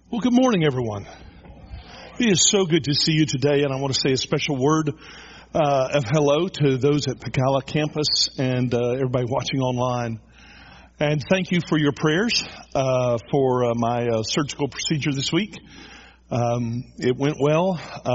Well, good morning, everyone. It is so good to see you today, and I want to say a special word of hello to those at Pacala campus and everybody watching online. And thank you for your prayers for my surgical procedure this week. It went well.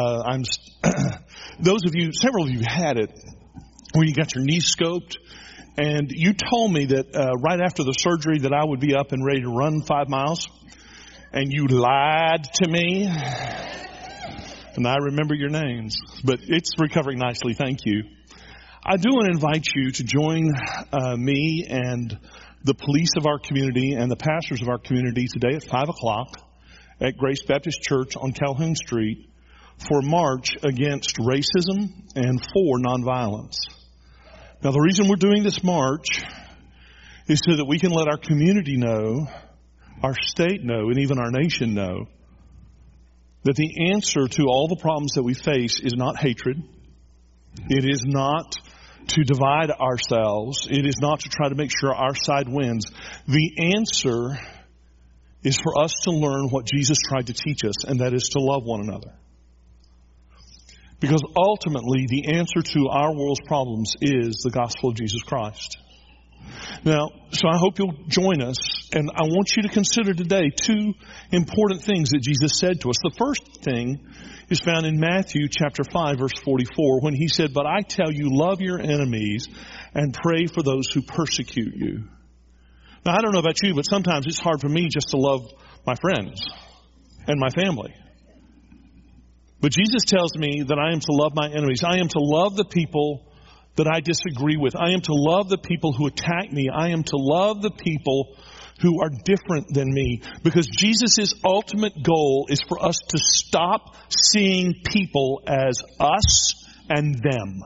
Several of you had it where you got your knee scoped, and you told me that right after the surgery that I would be up and ready to run 5 miles. And you lied to me. And I remember your names. But it's recovering nicely. Thank you. I do want to invite you to join me and the police of our community and the pastors of our community today at 5 o'clock at Grace Baptist Church on Calhoun Street for March Against Racism and for Nonviolence. Now, the reason we're doing this march is so that we can let our community know, our state know, and even our nation know that the answer to all the problems that we face is not hatred. It is not to divide ourselves. It is not to try to make sure our side wins. The answer is for us to learn what Jesus tried to teach us, and that is to love one another. Because ultimately, the answer to our world's problems is the gospel of Jesus Christ. Now, so I hope you'll join us, and I want you to consider today two important things that Jesus said to us. The first thing is found in Matthew chapter 5, verse 44, when he said, "But I tell you, love your enemies and pray for those who persecute you." Now, I don't know about you, but sometimes it's hard for me just to love my friends and my family. But Jesus tells me that I am to love my enemies. I am to love the people that I disagree with. I am to love the people who attack me. I am to love the people who are different than me. Because Jesus' ultimate goal is for us to stop seeing people as us and them.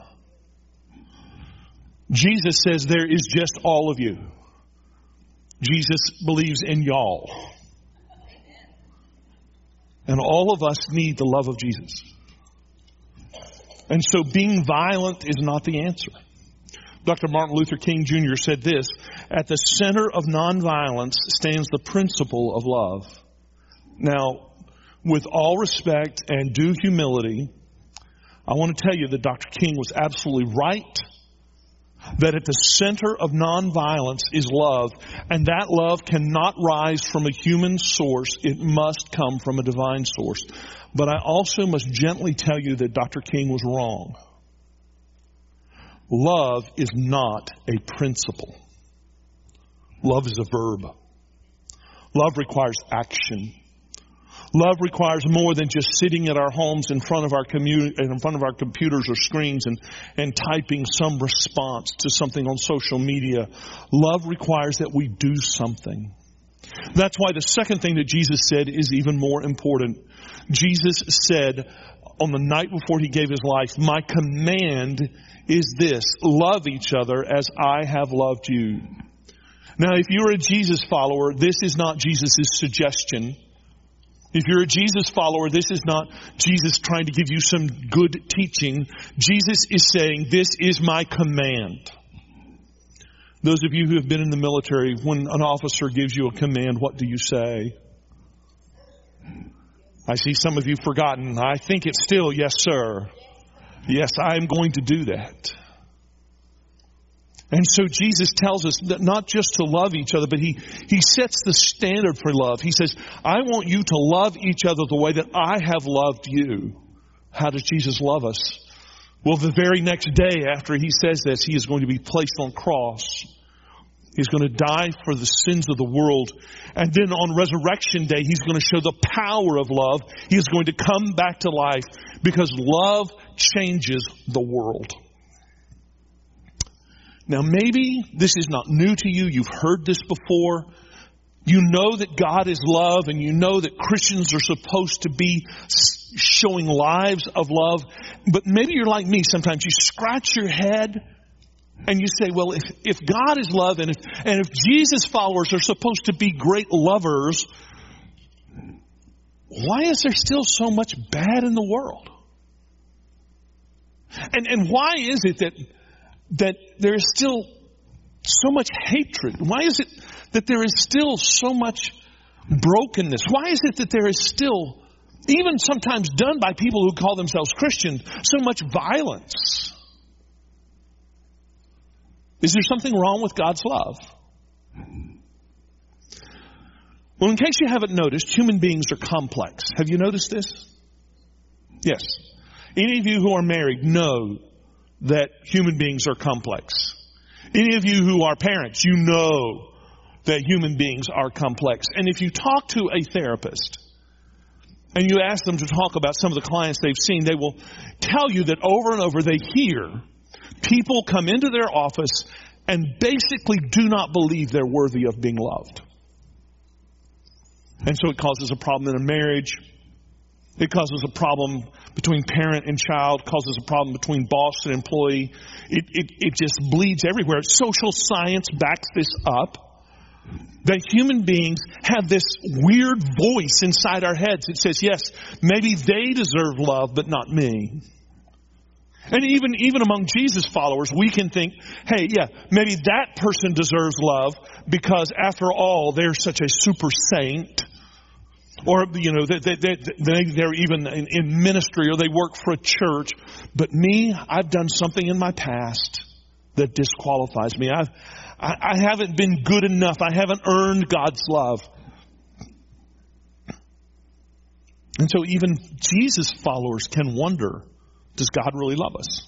Jesus says there is just all of you. Jesus believes in y'all. And all of us need the love of Jesus. And so being violent is not the answer. Dr. Martin Luther King Jr. said this, "At the center of nonviolence stands the principle of love." Now, with all respect and due humility, I want to tell you that Dr. King was absolutely right, that at the center of nonviolence is love, and that love cannot rise from a human source. It must come from a divine source. But I also must gently tell you that Dr. King was wrong. Love is not a principle. Love is a verb. Love requires action. Love requires more than just sitting at our homes in front of our computers or screens and typing some response to something on social media. Love requires that we do something. That's why the second thing that Jesus said is even more important. Jesus said on the night before he gave his life, "My command is this, love each other as I have loved you." Now, if you're a Jesus follower, this is not Jesus' suggestion. If you're a Jesus follower, this is not Jesus trying to give you some good teaching. Jesus is saying, this is my command. Those of you who have been in the military, when an officer gives you a command, what do you say? I see some of you forgotten. I think it's still, yes, sir. Yes, I am going to do that. And so Jesus tells us that not just to love each other, but he sets the standard for love. He says, I want you to love each other the way that I have loved you. How does Jesus love us? Well, the very next day after he says this, he is going to be placed on a cross. He's going to die for the sins of the world. And then on resurrection day, he's going to show the power of love. He is going to come back to life because love changes the world. Now, maybe this is not new to you. You've heard this before. You know that God is love, and you know that Christians are supposed to be showing lives of love. But maybe you're like me. Sometimes you scratch your head and you say, well, if God is love and if Jesus followers are supposed to be great lovers, why is there still so much bad in the world? And why is it that there is still so much hatred? Why is it that there is still so much brokenness? Why is it that there is still, even sometimes done by people who call themselves Christians, so much violence? Is there something wrong with God's love? Well, in case you haven't noticed, human beings are complex. Have you noticed this? Yes. Any of you who are married know that human beings are complex. Any of you who are parents, you know that human beings are complex. And if you talk to a therapist and you ask them to talk about some of the clients they've seen, they will tell you that over and over they hear people come into their office and basically do not believe they're worthy of being loved. And so it causes a problem in a marriage. It causes a problem between parent and child, causes a problem between boss and employee. It just bleeds everywhere. Social science backs this up. That human beings have this weird voice inside our heads that says, yes, maybe they deserve love, but not me. And even among Jesus followers, we can think, hey, yeah, maybe that person deserves love because after all, they're such a super saint. Or, you know, they're even in ministry or they work for a church. But me, I've done something in my past that disqualifies me. I haven't been good enough. I haven't earned God's love. And so even Jesus followers can wonder, does God really love us?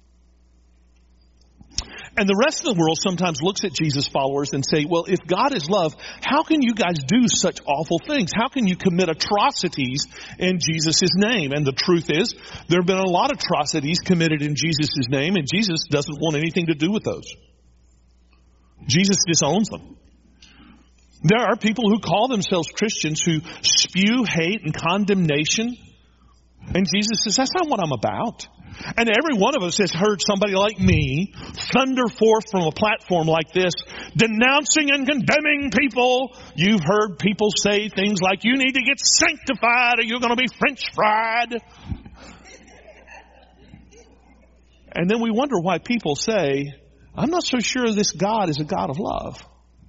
And the rest of the world sometimes looks at Jesus followers and say, well, if God is love, how can you guys do such awful things? How can you commit atrocities in Jesus' name? And the truth is, there have been a lot of atrocities committed in Jesus' name, and Jesus doesn't want anything to do with those. Jesus disowns them. There are people who call themselves Christians who spew hate and condemnation. And Jesus says, that's not what I'm about. And every one of us has heard somebody like me thunder forth from a platform like this, denouncing and condemning people. You've heard people say things like, you need to get sanctified or you're going to be French fried. And then we wonder why people say, I'm not so sure this God is a God of love.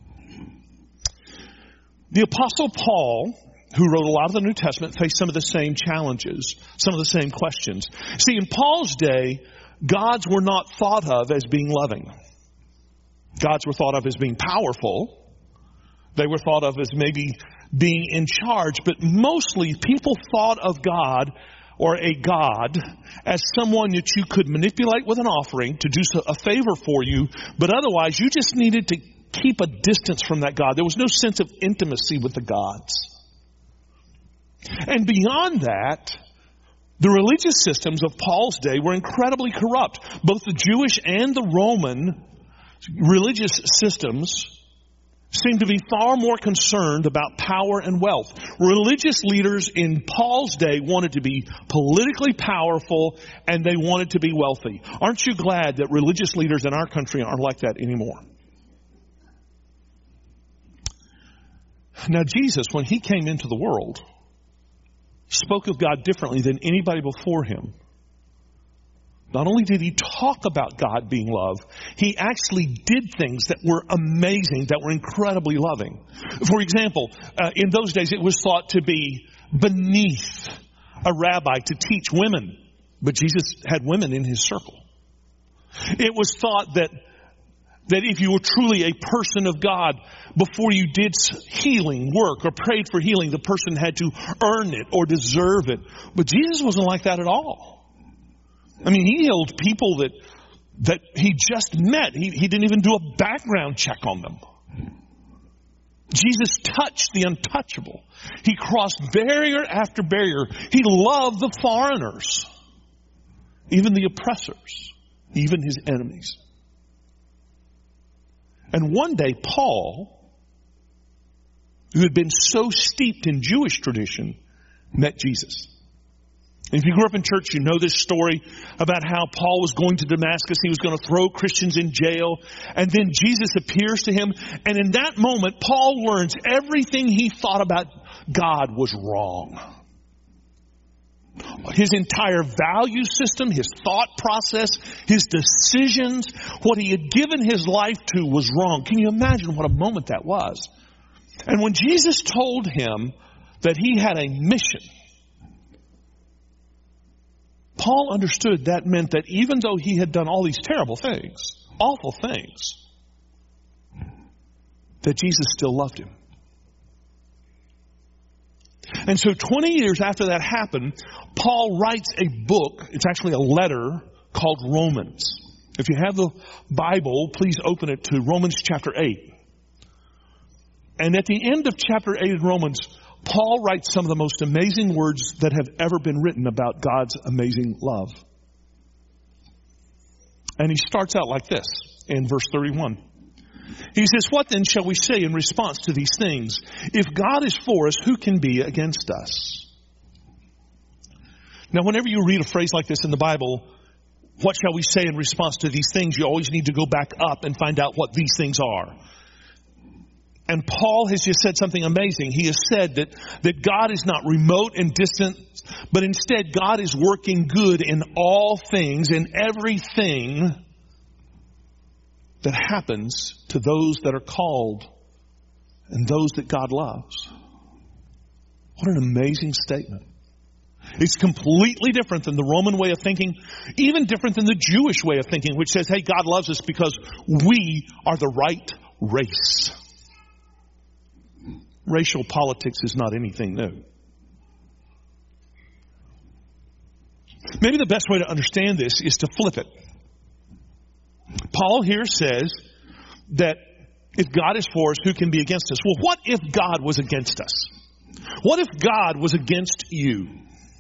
The Apostle Paul, who wrote a lot of the New Testament, faced some of the same challenges, some of the same questions. See, in Paul's day, gods were not thought of as being loving. Gods were thought of as being powerful. They were thought of as maybe being in charge, but mostly people thought of God or a God as someone that you could manipulate with an offering to do a favor for you, but otherwise you just needed to keep a distance from that God. There was no sense of intimacy with the gods. And beyond that, the religious systems of Paul's day were incredibly corrupt. Both the Jewish and the Roman religious systems seemed to be far more concerned about power and wealth. Religious leaders in Paul's day wanted to be politically powerful and they wanted to be wealthy. Aren't you glad that religious leaders in our country aren't like that anymore? Now, Jesus, when he came into the world, spoke of God differently than anybody before him. Not only did he talk about God being love, he actually did things that were amazing, that were incredibly loving. For example, in those days it was thought to be beneath a rabbi to teach women, but Jesus had women in his circle. It was thought that if you were truly a person of God, before you did healing work or prayed for healing, the person had to earn it or deserve it. But Jesus wasn't like that at all. I mean, he healed people that he just met. He didn't even do a background check on them. Jesus touched the untouchable. He crossed barrier after barrier. He loved the foreigners, even the oppressors, even his enemies. And one day, Paul, who had been so steeped in Jewish tradition, met Jesus. And if you grew up in church, you know this story about how Paul was going to Damascus. He was going to throw Christians in jail. And then Jesus appears to him. And in that moment, Paul learns everything he thought about God was wrong. His entire value system, his thought process, his decisions, what he had given his life to was wrong. Can you imagine what a moment that was? And when Jesus told him that he had a mission, Paul understood that meant that even though he had done all these terrible things, awful things, that Jesus still loved him. And so 20 years after that happened, Paul writes a book. It's actually a letter called Romans. If you have the Bible, please open it to Romans chapter 8. And at the end of chapter 8 in Romans, Paul writes some of the most amazing words that have ever been written about God's amazing love. And he starts out like this in verse 31. He says, "What then shall we say in response to these things? If God is for us, who can be against us?" Now, whenever you read a phrase like this in the Bible, what shall we say in response to these things? You always need to go back up and find out what these things are. And Paul has just said something amazing. He has said that God is not remote and distant, but instead God is working good in all things, in everything that happens to those that are called and those that God loves. What an amazing statement. It's completely different than the Roman way of thinking, even different than the Jewish way of thinking, which says, hey, God loves us because we are the right race. Racial politics is not anything new. Maybe the best way to understand this is to flip it. Paul here says that if God is for us, who can be against us? Well, what if God was against us? What if God was against you?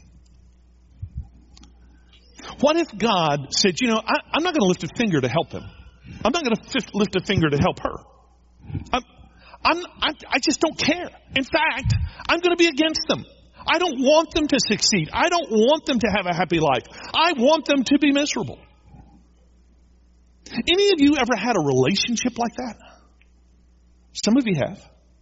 What if God said, I'm not going to lift a finger to help him. I'm not going to lift a finger to help her. I just don't care. In fact, I'm going to be against them. I don't want them to succeed. I don't want them to have a happy life. I want them to be miserable. Any of you ever had a relationship like that? Some of you have.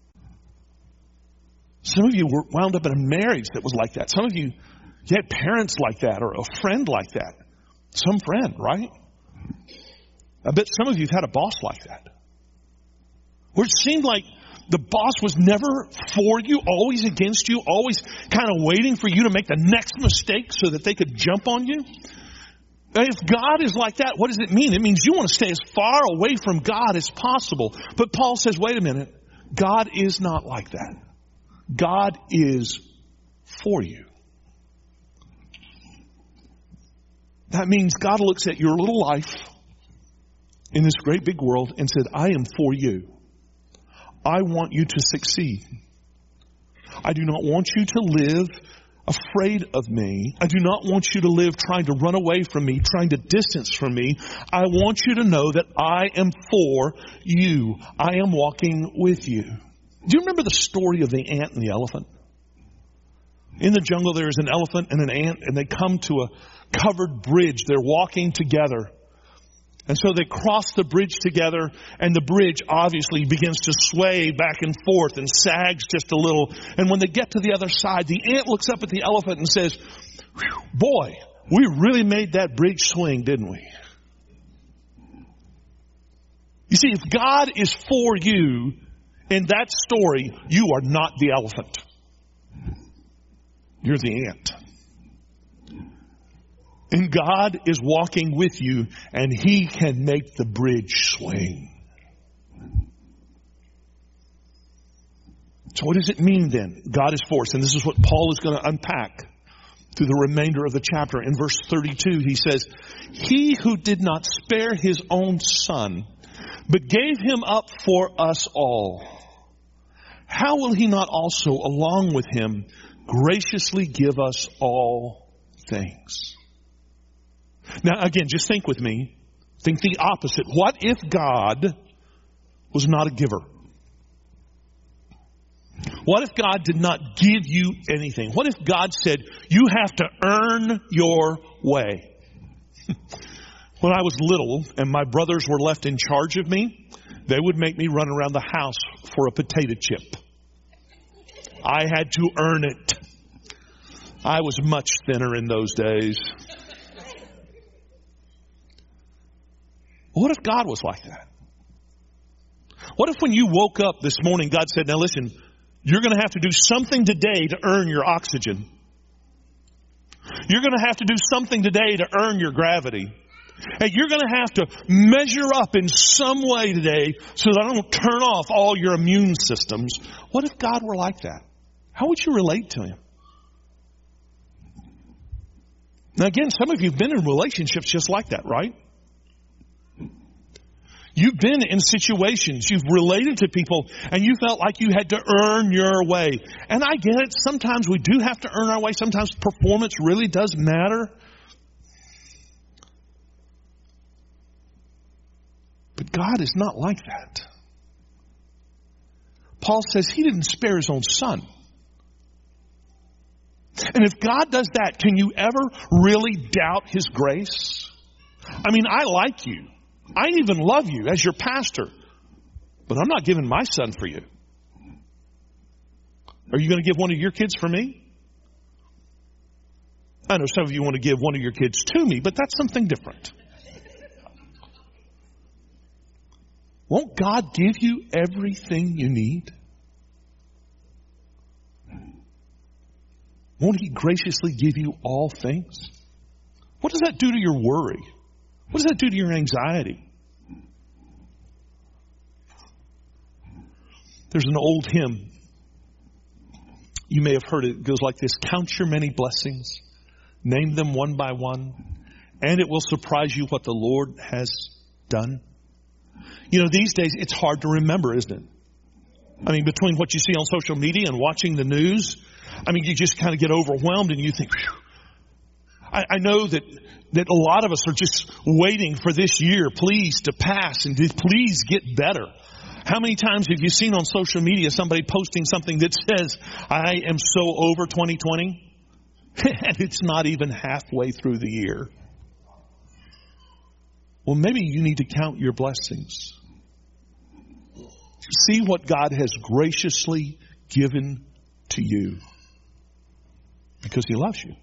Some of you were wound up in a marriage that was like that. Some of you had parents like that or a friend like that. Some friend, right? I bet some of you have had a boss like that. Where it seemed like the boss was never for you, always against you, always kind of waiting for you to make the next mistake so that they could jump on you. And if God is like that, what does it mean? It means you want to stay as far away from God as possible. But Paul says, wait a minute. God is not like that. God is for you. That means God looks at your little life in this great big world and said, I am for you. I want you to succeed. I do not want you to live afraid of me. I do not want you to live trying to run away from me, trying to distance from me. I want you to know that I am for you. I am walking with you. Do you remember the story of the ant and the elephant? In the jungle, there is an elephant and an ant, and they come to a covered bridge. They're walking together. And so they cross the bridge together, and the bridge obviously begins to sway back and forth and sags just a little. And when they get to the other side, the ant looks up at the elephant and says, boy, we really made that bridge swing, didn't we? You see, if God is for you in that story, you are not the elephant. You're the ant. And God is walking with you, and He can make the bridge swing. So what does it mean then? God is for us. And this is what Paul is going to unpack through the remainder of the chapter. In verse 32, he says, He who did not spare His own Son, but gave Him up for us all, how will He not also, along with Him, graciously give us all things? Now, again, just think with me. Think the opposite. What if God was not a giver? What if God did not give you anything? What if God said, you have to earn your way? When I was little and my brothers were left in charge of me, they would make me run around the house for a potato chip. I had to earn it. I was much thinner in those days. What if God was like that? What if when you woke up this morning, God said, now listen, you're going to have to do something today to earn your oxygen. You're going to have to do something today to earn your gravity. And you're going to have to measure up in some way today so that I don't turn off all your immune systems. What if God were like that? How would you relate to Him? Now again, some of you have been in relationships just like that, right? You've been in situations, you've related to people, and you felt like you had to earn your way. And I get it. Sometimes we do have to earn our way. Sometimes performance really does matter. But God is not like that. Paul says He didn't spare His own Son. And if God does that, can you ever really doubt His grace? I mean, I like you. I even love you as your pastor. But I'm not giving my son for you. Are you going to give one of your kids for me? I know some of you want to give one of your kids to me, but that's something different. Won't God give you everything you need? Won't He graciously give you all things? What does that do to your worry? What does that do to your anxiety? There's an old hymn. You may have heard it. It goes like this. Count your many blessings. Name them one by one. And it will surprise you what the Lord has done. You know, these days it's hard to remember, isn't it? I mean, between what you see on social media and watching the news, I mean, you just kind of get overwhelmed and you think, phew. I know that a lot of us are just waiting for this year, please, to pass and to please get better. How many times have you seen on social media somebody posting something that says, I am so over 2020? And it's not even halfway through the year. Well, maybe you need to count your blessings. See what God has graciously given to you. Because He loves you.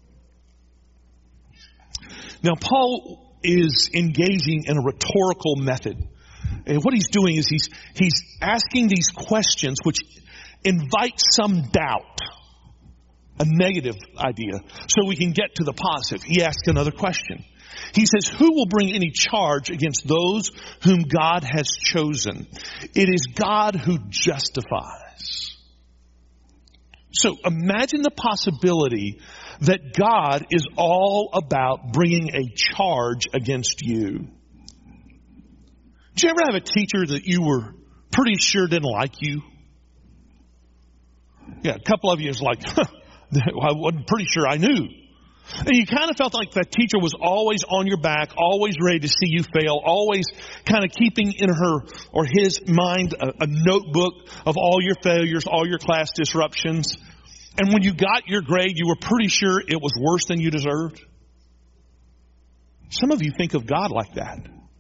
Now, Paul is engaging in a rhetorical method. And what he's doing is he's asking these questions which invite some doubt, a negative idea, so we can get to the positive. He asks another question. He says, who will bring any charge against those whom God has chosen? It is God who justifies. So imagine the possibility that God is all about bringing a charge against you. Did you ever have a teacher that you were pretty sure didn't like you? Yeah, a couple of you is like, I wasn't pretty sure I knew. And you kind of felt like that teacher was always on your back, always ready to see you fail, always kind of keeping in her or his mind a notebook of all your failures, all your class disruptions. And when you got your grade, you were pretty sure it was worse than you deserved. Some of you think of God like that.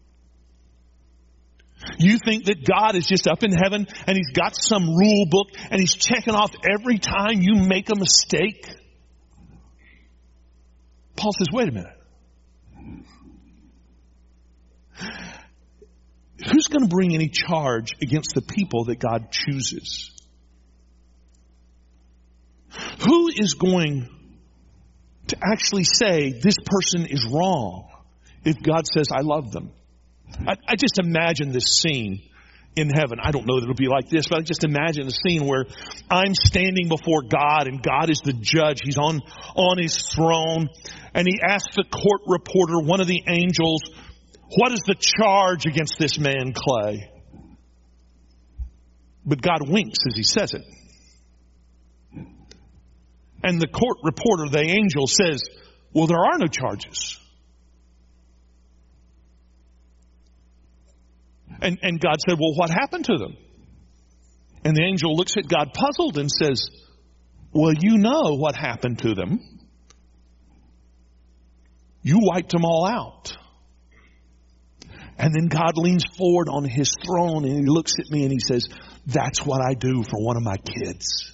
You think that God is just up in heaven and He's got some rule book and He's checking off every time you make a mistake. Paul says, wait a minute. Who's going to bring any charge against the people that God chooses? Who is going to actually say this person is wrong if God says I love them? I just imagine this scene in heaven. I don't know that it'll be like this, but I just imagine a scene where I'm standing before God and God is the judge. He's on His throne and He asks the court reporter, one of the angels, what is the charge against this man, Clay? But God winks as He says it. And the court reporter, the angel, says, well, there are no charges. And God said, well, what happened to them? And the angel looks at God puzzled and says, well, you know what happened to them. You wiped them all out. And then God leans forward on His throne and He looks at me and He says, that's what I do for one of my kids.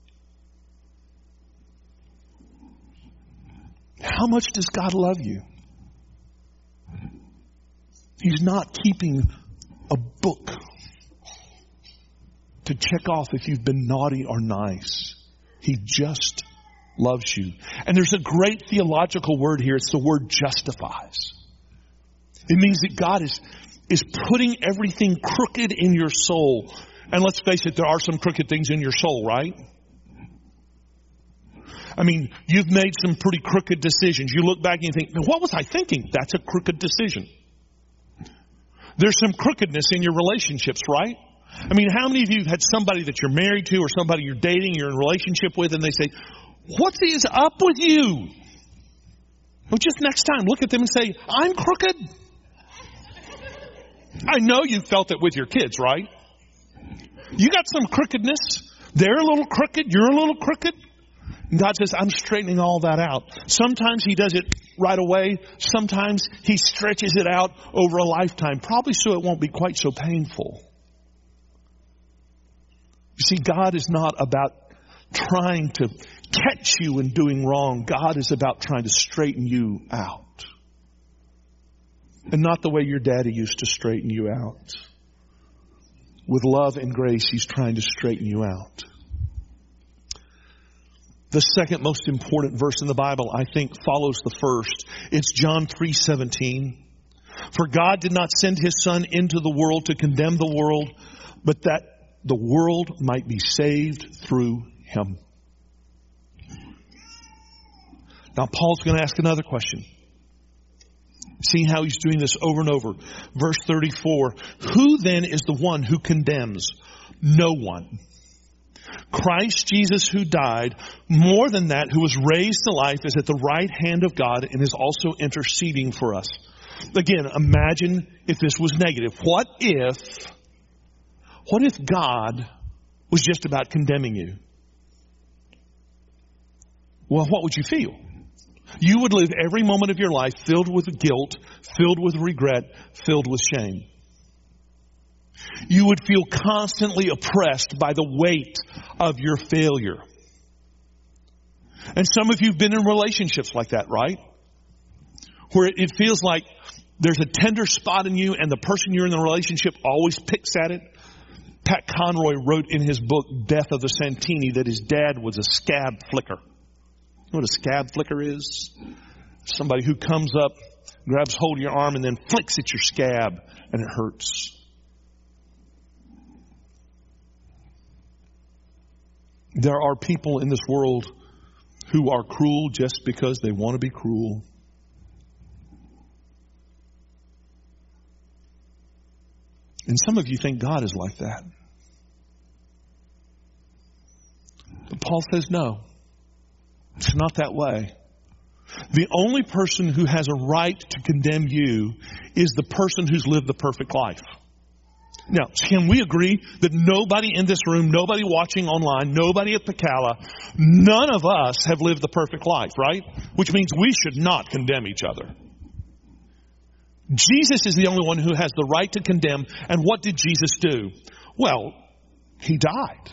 How much does God love you? He's not keeping a book to check off if you've been naughty or nice. He just loves you. And there's a great theological word here. It's the word justifies. It means that God is putting everything crooked in your soul. And let's face it, there are some crooked things in your soul, right? I mean, you've made some pretty crooked decisions. You look back and you think, what was I thinking? That's a crooked decision. There's some crookedness in your relationships, right? I mean, how many of you have had somebody that you're married to or somebody you're dating, you're in a relationship with, and they say, what is up with you? Well, just next time, look at them and say, I'm crooked. I know you felt it with your kids, right? You got some crookedness. They're a little crooked. You're a little crooked. And God says, I'm straightening all that out. Sometimes He does it right away. Sometimes He stretches it out over a lifetime, probably so it won't be quite so painful. You see, God is not about trying to catch you in doing wrong. God is about trying to straighten you out. And not the way your daddy used to straighten you out. With love and grace, He's trying to straighten you out. The second most important verse in the Bible, I think, follows the first. It's John 3:17. For God did not send His Son into the world to condemn the world, but that the world might be saved through Him. Now, Paul's going to ask another question. See how he's doing this over and over. Verse 34. Who then is the one who condemns? No one. Christ Jesus, who died, more than that, who was raised to life, is at the right hand of God and is also interceding for us. Again, imagine if this was negative. What if God was just about condemning you? Well, what would you feel? You would live every moment of your life filled with guilt, filled with regret, filled with shame. You would feel constantly oppressed by the weight of your failure. And some of you have been in relationships like that, right? Where it feels like there's a tender spot in you and the person you're in the relationship always picks at it. Pat Conroy wrote in his book, Death of the Santini, that his dad was a scab flicker. You know what a scab flicker is? Somebody who comes up, grabs hold of your arm, and then flicks at your scab, and it hurts. There are people in this world who are cruel just because they want to be cruel. And some of you think God is like that. But Paul says no. It's not that way. The only person who has a right to condemn you is the person who's lived the perfect life. Now, can we agree that nobody in this room, nobody watching online, nobody at Pacala, none of us have lived the perfect life, right? Which means we should not condemn each other. Jesus is the only one who has the right to condemn. And what did Jesus do? Well, He died.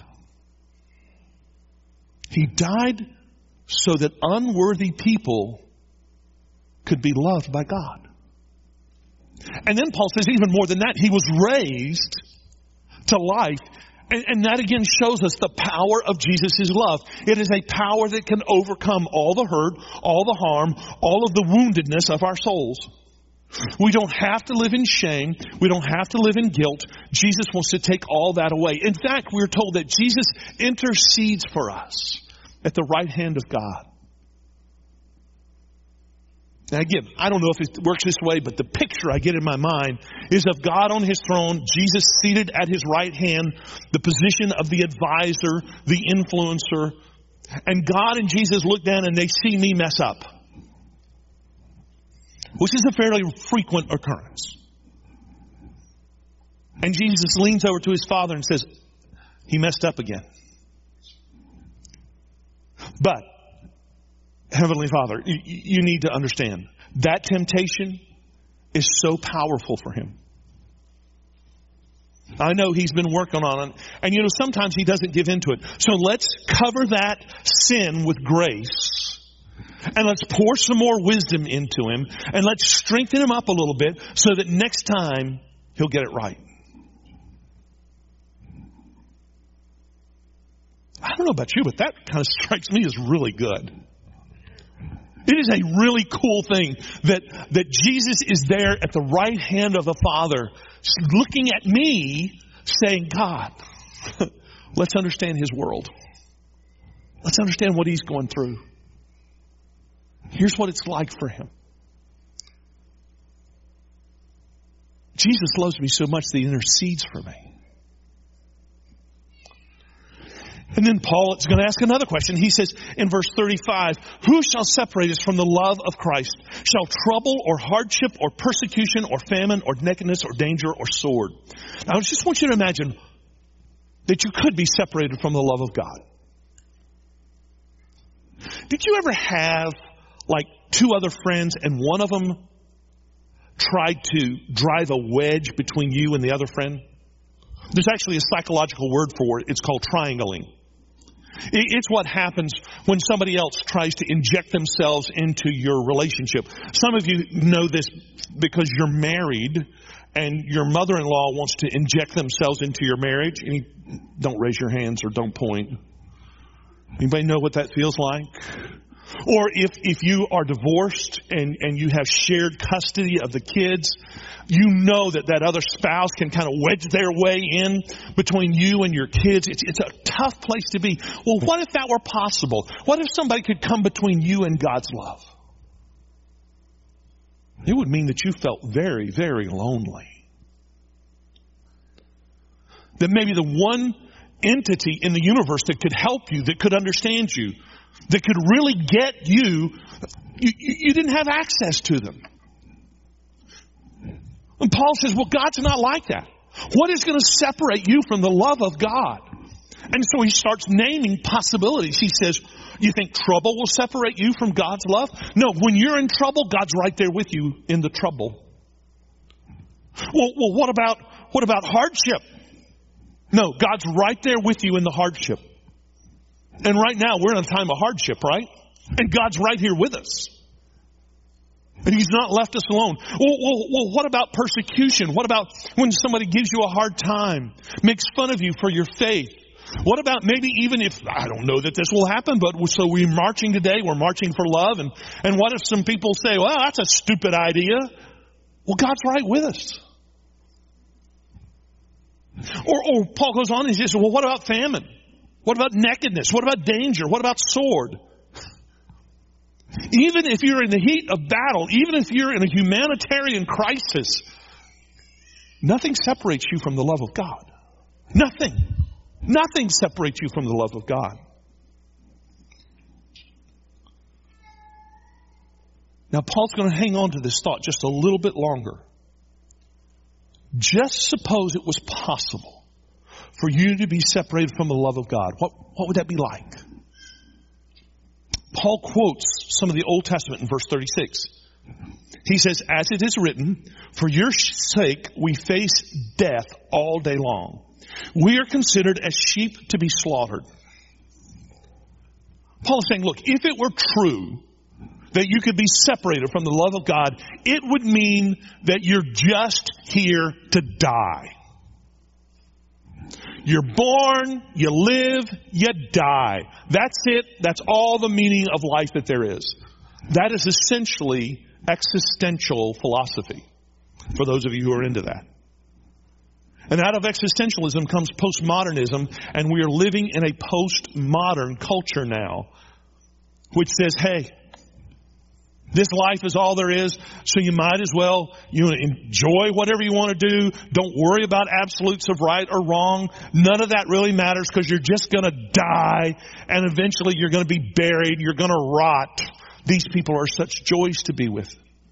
He died so that unworthy people could be loved by God. And then Paul says even more than that, He was raised to life. And that again shows us the power of Jesus' love. It is a power that can overcome all the hurt, all the harm, all of the woundedness of our souls. We don't have to live in shame. We don't have to live in guilt. Jesus wants to take all that away. In fact, we're told that Jesus intercedes for us at the right hand of God. Now again, I don't know if it works this way, but the picture I get in my mind is of God on His throne, Jesus seated at His right hand, the position of the advisor, the influencer, and God and Jesus look down and they see me mess up. Which is a fairly frequent occurrence. And Jesus leans over to His Father and says, he messed up again. But, Heavenly Father, you need to understand, that temptation is so powerful for Him. I know He's been working on it. And sometimes He doesn't give into it. So let's cover that sin with grace. And let's pour some more wisdom into him. And let's strengthen him up a little bit so that next time he'll get it right. I don't know about you, but that kind of strikes me as really good. It is a really cool thing that Jesus is there at the right hand of the Father, looking at me, saying, God, let's understand His world. Let's understand what He's going through. Here's what it's like for Him. Jesus loves me so much that He intercedes for me. And then Paul is going to ask another question. He says in verse 35, who shall separate us from the love of Christ? Shall trouble or hardship or persecution or famine or nakedness or danger or sword? Now I just want you to imagine that you could be separated from the love of God. Did you ever have like two other friends and one of them tried to drive a wedge between you and the other friend? There's actually a psychological word for it. It's called triangling. It's what happens when somebody else tries to inject themselves into your relationship. Some of you know this because you're married and your mother-in-law wants to inject themselves into your marriage. Don't raise your hands or don't point. Anybody know what that feels like? Or if you are divorced and you have shared custody of the kids, you know that other spouse can kind of wedge their way in between you and your kids. It's a tough place to be. Well, what if that were possible? What if somebody could come between you and God's love? It would mean that you felt very, very lonely. That maybe the one entity in the universe that could help you, that could understand you, that could really get you didn't have access to them. And Paul says, well, God's not like that. What is going to separate you from the love of God? And so he starts naming possibilities. He says, you think trouble will separate you from God's love? No, when you're in trouble, God's right there with you in the trouble. Well, what about hardship? No, God's right there with you in the hardship. And right now, we're in a time of hardship, right? And God's right here with us. And He's not left us alone. Well, what about persecution? What about when somebody gives you a hard time, makes fun of you for your faith? What about maybe even if, I don't know that this will happen, but so we're marching today, we're marching for love. And what if some people say, well, that's a stupid idea? Well, God's right with us. Or Paul goes on and he says, well, what about famine? What about nakedness? What about danger? What about sword? Even if you're in the heat of battle, even if you're in a humanitarian crisis, nothing separates you from the love of God. Nothing. Nothing separates you from the love of God. Now, Paul's going to hang on to this thought just a little bit longer. Just suppose it was possible for you to be separated from the love of God. What would that be like? Paul quotes some of the Old Testament in verse 36. He says, as it is written, for your sake we face death all day long. We are considered as sheep to be slaughtered. Paul is saying, look, if it were true that you could be separated from the love of God, it would mean that you're just here to die. You're born, you live, you die. That's it. That's all the meaning of life that there is. That is essentially existential philosophy, for those of you who are into that. And out of existentialism comes postmodernism, and we are living in a postmodern culture now, which says, hey, this life is all there is, so you might as well enjoy whatever you want to do. Don't worry about absolutes of right or wrong. None of that really matters because you're just going to die, and eventually you're going to be buried. You're going to rot. These people are such joys to be with.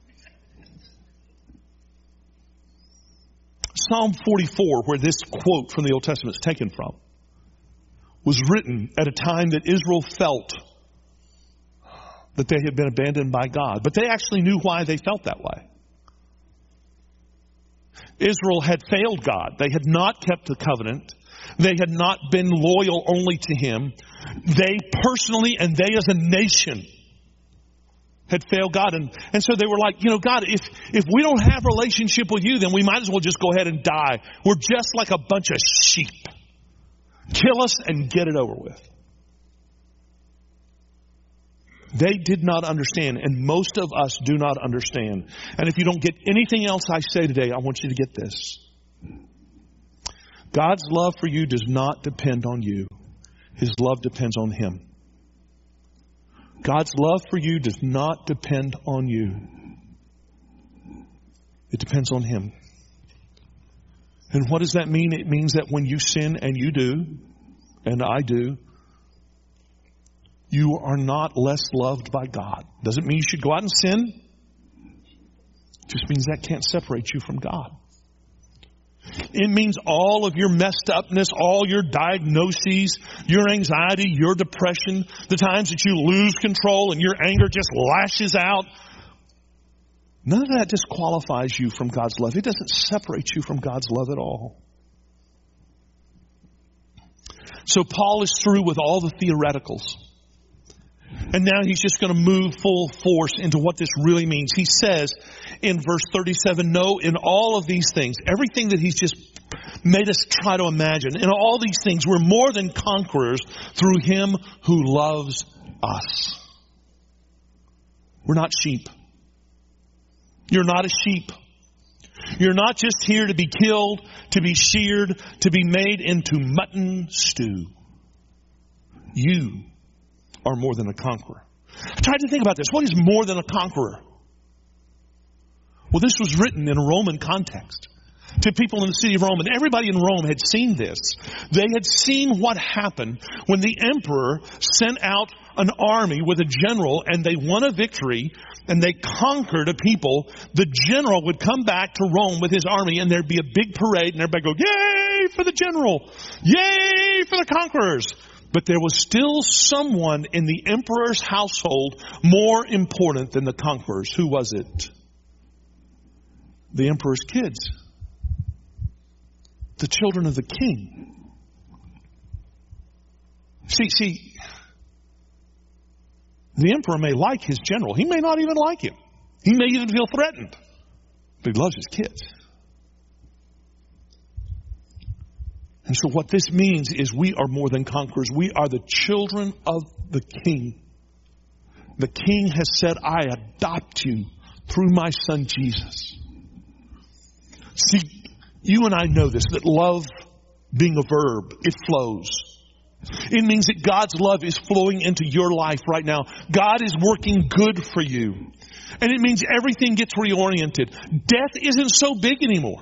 Psalm 44, where this quote from the Old Testament is taken from, was written at a time that Israel felt that they had been abandoned by God. But they actually knew why they felt that way. Israel had failed God. They had not kept the covenant. They had not been loyal only to Him. They personally and they as a nation had failed God. And so they were like, God, if we don't have a relationship with you, then we might as well just go ahead and die. We're just like a bunch of sheep. Kill us and get it over with. They did not understand, and most of us do not understand. And if you don't get anything else I say today, I want you to get this. God's love for you does not depend on you. His love depends on Him. God's love for you does not depend on you. It depends on Him. And what does that mean? It means that when you sin, and you do, and I do, you are not less loved by God. Doesn't mean you should go out and sin. It just means that can't separate you from God. It means all of your messed upness, all your diagnoses, your anxiety, your depression, the times that you lose control and your anger just lashes out. None of that disqualifies you from God's love. It doesn't separate you from God's love at all. So Paul is through with all the theoreticals. And now he's just going to move full force into what this really means. He says in verse 37, no, in all of these things, everything that he's just made us try to imagine, in all these things, we're more than conquerors through Him who loves us. We're not sheep. You're not a sheep. You're not just here to be killed, to be sheared, to be made into mutton stew. You are more than a conqueror. I tried to think about this. What is more than a conqueror? Well, this was written in a Roman context to people in the city of Rome, and everybody in Rome had seen this. They had seen what happened when the emperor sent out an army with a general, and they won a victory, and they conquered a people. The general would come back to Rome with his army, and there'd be a big parade, and everybody go, yay for the general! Yay for the conquerors! But there was still someone in the emperor's household more important than the conquerors. Who was it? The emperor's kids. The children of the king. See, the emperor may like his general. He may not even like him. He may even feel threatened. But he loves his kids. And so what this means is we are more than conquerors. We are the children of the King. The King has said, I adopt you through my Son Jesus. See, you and I know this, that love being a verb, it flows. It means that God's love is flowing into your life right now. God is working good for you. And it means everything gets reoriented. Death isn't so big anymore.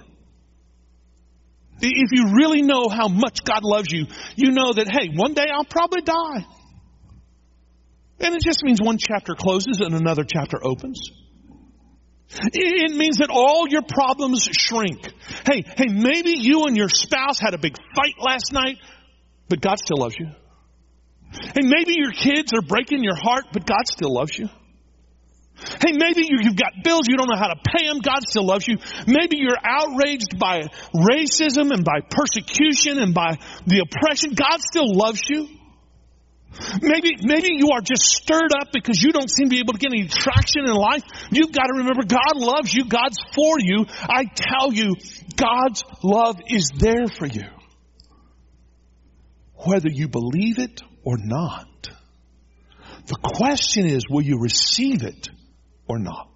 If you really know how much God loves you, you know that, hey, one day I'll probably die. And it just means one chapter closes and another chapter opens. It means that all your problems shrink. Hey, maybe you and your spouse had a big fight last night, but God still loves you. Hey, maybe your kids are breaking your heart, but God still loves you. Hey, maybe you've got bills, you don't know how to pay them, God still loves you. Maybe you're outraged by racism and by persecution and by the oppression, God still loves you. Maybe you are just stirred up because you don't seem to be able to get any traction in life. You've got to remember God loves you, God's for you. I tell you, God's love is there for you. Whether you believe it or not. The question is, will you receive it or not?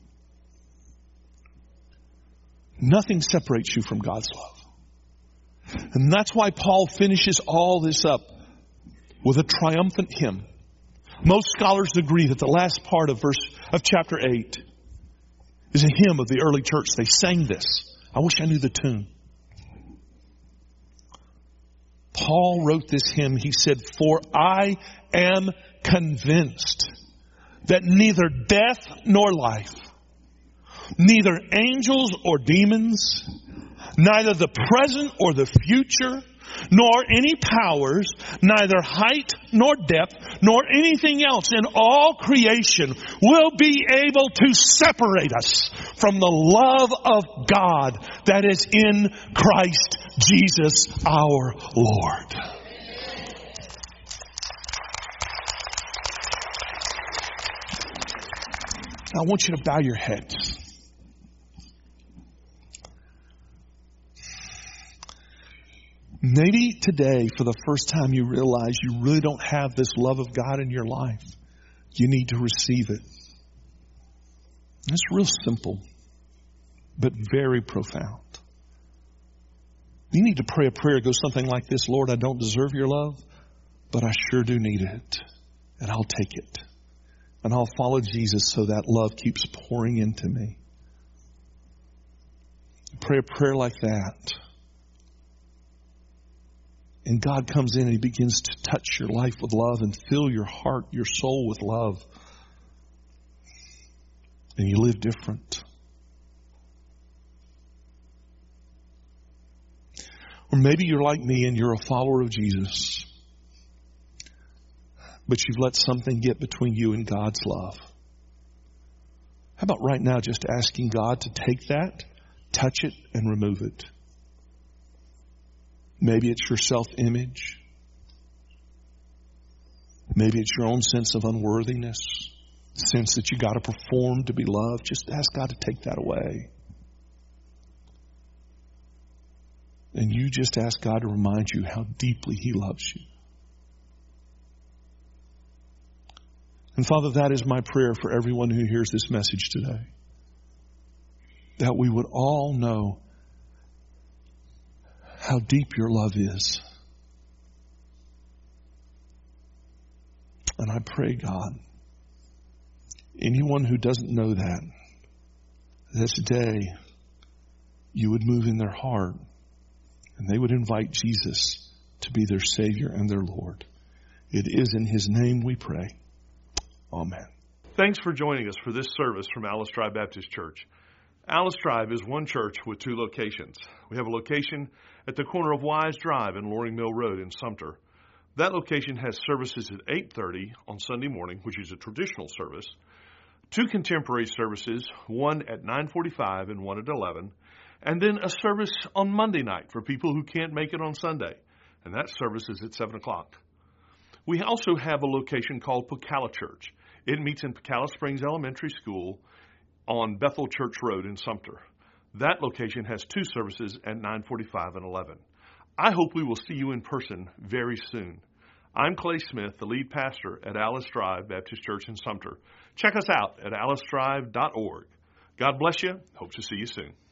Nothing separates you from God's love. And that's why Paul finishes all this up with a triumphant hymn. Most scholars agree that the last part of chapter 8 is a hymn of the early church. They sang this. I wish I knew the tune. Paul wrote this hymn. He said, "For I am convinced that neither death nor life, neither angels or demons, neither the present or the future, nor any powers, neither height nor depth, nor anything else in all creation will be able to separate us from the love of God that is in Christ Jesus our Lord." I want you to bow your heads. Maybe today, for the first time, you realize you really don't have this love of God in your life. You need to receive it. It's real simple, but very profound. You need to pray a prayer that goes something like this: Lord, I don't deserve your love, but I sure do need it. And I'll take it. And I'll follow Jesus so that love keeps pouring into me. Pray a prayer like that. And God comes in and He begins to touch your life with love and fill your heart, your soul with love. And you live different. Or maybe you're like me and you're a follower of Jesus, but you've let something get between you and God's love. How about right now just asking God to take that, touch it, and remove it? Maybe it's your self-image. Maybe it's your own sense of unworthiness, sense that you got to perform to be loved. Just ask God to take that away. And you just ask God to remind you how deeply He loves you. And Father, that is my prayer for everyone who hears this message today. That we would all know how deep your love is. And I pray, God, anyone who doesn't know that today you would move in their heart and they would invite Jesus to be their Savior and their Lord. It is in His name we pray. Amen. Thanks for joining us for this service from Alice Drive Baptist Church. Alice Drive is one church with two locations. We have a location at the corner of Wise Drive and Loring Mill Road in Sumter. That location has services at 8:30 on Sunday morning, which is a traditional service, two contemporary services, one at 9:45 and one at 11, and then a service on Monday night for people who can't make it on Sunday, and that service is at 7 o'clock. We also have a location called Pocalla Church. It meets in Pocalla Springs Elementary School on Bethel Church Road in Sumter. That location has two services at 9:45 and 11. I hope we will see you in person very soon. I'm Clay Smith, the lead pastor at Alice Drive Baptist Church in Sumter. Check us out at alicedrive.org. God bless you. Hope to see you soon.